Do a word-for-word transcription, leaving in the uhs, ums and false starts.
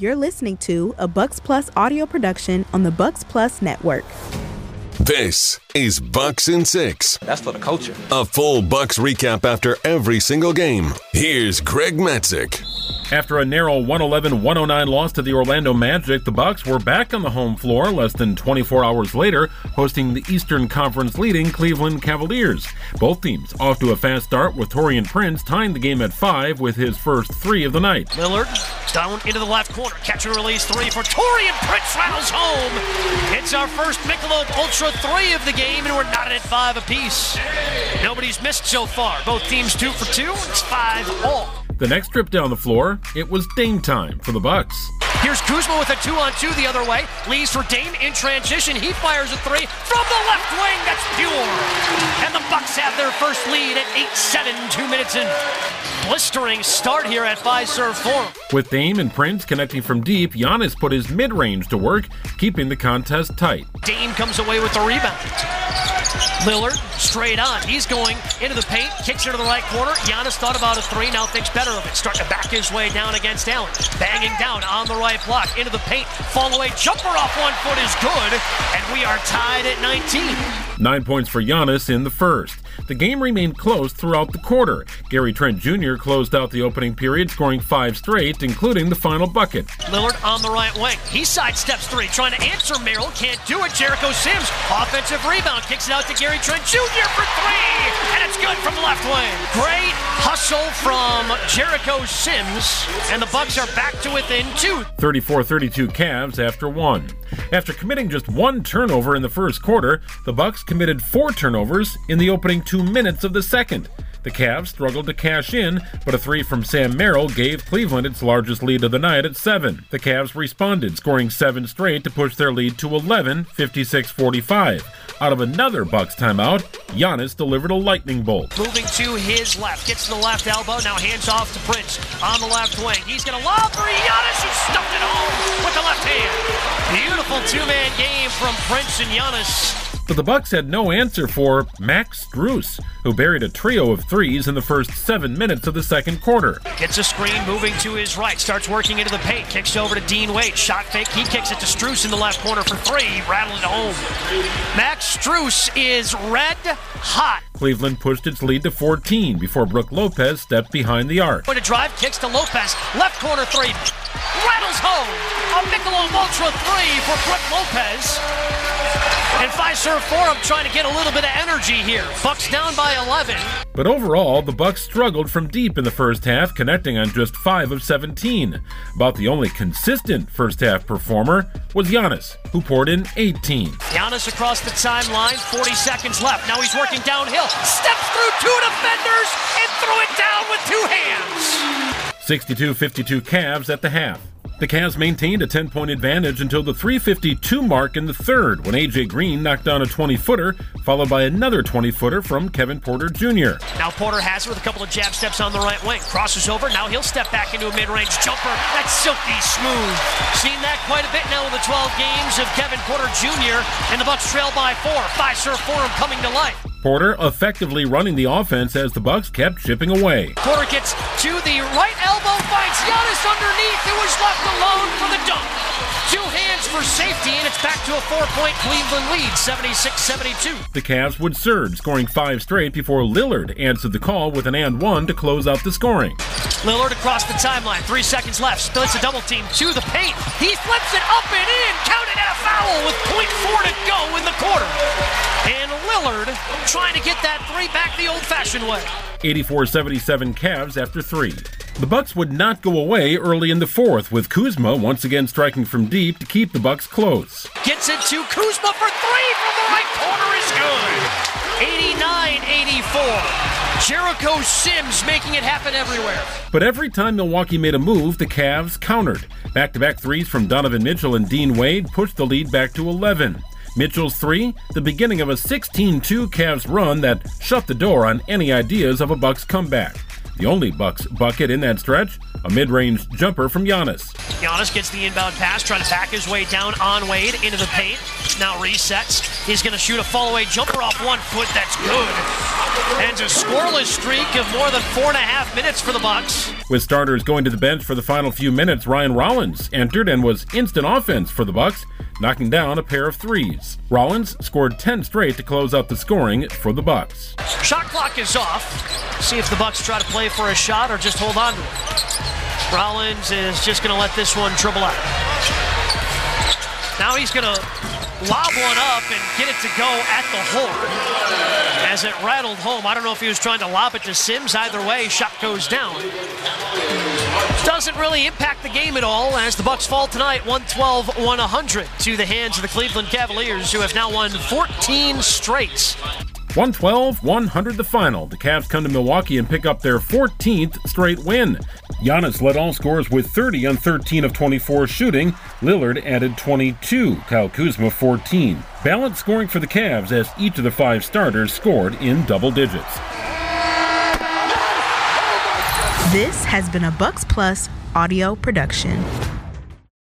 You're listening to a Bucks Plus audio production on the Bucks Plus Network. This is Bucks in Six. That's for the culture. A full Bucks recap after every single game. Here's Greg Matzik. After a narrow one eleven one oh nine loss to the Orlando Magic, the Bucks were back on the home floor less than twenty-four hours later, hosting the Eastern Conference leading Cleveland Cavaliers. Both teams off to a fast start, with Taurean Prince tying the game at five with his first three of the night. Lillard down into the left corner. Catch and release three for Taurean Prince, rattles home. It's our first Michelob Ultra three of the game, and we're knotted at five apiece. Nobody's missed so far. Both teams two for two. It's five all. The next trip down the floor, it was Dame time for the Bucks. Here's Kuzma with a two-on-two the other way. Leaves for Dame in transition. He fires a three from the left wing. That's pure. And the Bucks have their first lead at eight seven, two minutes in. Blistering start here at Fiserv Forum. With Dame and Prince connecting from deep, Giannis put his mid-range to work, keeping the contest tight. Dame comes away with the rebound. Lillard straight on. He's going into the paint, kicks into the right corner. Giannis thought about a three, now thinks better of it. Starting to back his way down against Allen. Banging down on the right block, into the paint. Fall away jumper off one foot is good, and we are tied at nineteen. Nine points for Giannis in the first. The game remained close throughout the quarter. Gary Trent Junior closed out the opening period, scoring five straight, including the final bucket. Lillard on the right wing. He sidesteps three, trying to answer Merrill. Can't do it. Jericho Sims, offensive rebound, kicks it out to Gary Trent Junior for three, and it's good from the left wing. Great hustle from Jericho Sims, and the Bucks are back to within two. thirty-four thirty-two Cavs after one. After committing just one turnover in the first quarter, the Bucks committed four turnovers in the opening two minutes of the second. The Cavs struggled to cash in, but a three from Sam Merrill gave Cleveland its largest lead of the night at seven. The Cavs responded, scoring seven straight to push their lead to eleven, fifty-six forty-five. Out of another Bucks timeout, Giannis delivered a lightning bolt. Moving to his left, gets to the left elbow, now hands off to Prince on the left wing. He's going to lob for Giannis, who stuffed it home with the left hand. Beautiful two-man game from Prince and Giannis. But the Bucks had no answer for Max Strus, who buried a trio of threes in the first seven minutes of the second quarter. Gets a screen, moving to his right, starts working into the paint, kicks over to Dean Wade, shot fake, he kicks it to Strus in the left corner for three, rattled it home. Max Strus is red hot. Cleveland pushed its lead to fourteen before Brook Lopez stepped behind the arc. Going to drive, kicks to Lopez, left corner three, rattles home. A Michelob Ultra three for Brook Lopez. And Fiserv Forum trying to get a little bit of energy here. Bucks down by eleven. But overall, the Bucks struggled from deep in the first half, connecting on just five of seventeen. About the only consistent first-half performer was Giannis, who poured in eighteen. Giannis across the timeline, forty seconds left. Now he's working downhill, steps through two defenders, and threw it down with two hands. sixty-two fifty-two Cavs at the half. The Cavs maintained a ten-point advantage until the three fifty-two mark in the third, when A J Green knocked down a twenty-footer, followed by another twenty-footer from Kevin Porter Junior Now Porter has it with a couple of jab steps on the right wing. Crosses over, now he'll step back into a mid-range jumper. That's silky smooth. Seen that quite a bit now in the twelve games of Kevin Porter Junior, and the Bucks trail by four. Fiserv Forum coming to life. Porter effectively running the offense as the Bucks kept chipping away. Porter gets to the right elbow, finds Giannis underneath, who was left alone for the dunk. Two hands for safety, and it's back to a four-point Cleveland lead, seventy-six seventy-two. The Cavs would surge, scoring five straight before Lillard answered the call with an and one to close out the scoring. Lillard across the timeline, three seconds left, splits a double team to the paint. He flips it up and in, counted at a foul with point four to go in the quarter. And Lillard trying to get that three back the old-fashioned way. eighty-four seventy-seven Cavs after three. The Bucks would not go away early in the fourth, with Kuzma once again striking from deep to keep the Bucks close. Gets it to Kuzma for three from the right corner is good. eighty-nine eighty-four. Jericho Sims making it happen everywhere. But every time Milwaukee made a move, the Cavs countered. Back-to-back threes from Donovan Mitchell and Dean Wade pushed the lead back to eleven. Mitchell's three, the beginning of a sixteen two Cavs run that shut the door on any ideas of a Bucks comeback. The only Bucks bucket in that stretch, a mid-range jumper from Giannis. Giannis gets the inbound pass, trying to back his way down on Wade into the paint. now resets. He's going to shoot a fall-away jumper off one foot. That's good. Ends a scoreless streak of more than four and a half minutes for the Bucks. With starters going to the bench for the final few minutes, Ryan Rollins entered and was instant offense for the Bucks, knocking down a pair of threes. Rollins scored ten straight to close out the scoring for the Bucks. Shot clock is off. See if the Bucks try to play for a shot or just hold on to it. Rollins is just going to let this one dribble out. Now he's going to lob one up and get it to go at the horn as it rattled home. I don't know if he was trying to lob it to Sims. Either way, shot goes down. Doesn't really impact the game at all as the Bucks fall tonight one twelve to one hundred to the hands of the Cleveland Cavaliers, who have now won fourteen straight. one twelve to one hundred the final. The Cavs come to Milwaukee and pick up their fourteenth straight win. Giannis led all scorers with thirty on thirteen of twenty-four shooting. Lillard added twenty-two. Kyle Kuzma fourteen. Balanced scoring for the Cavs as each of the five starters scored in double digits. This has been a Bucks Plus audio production.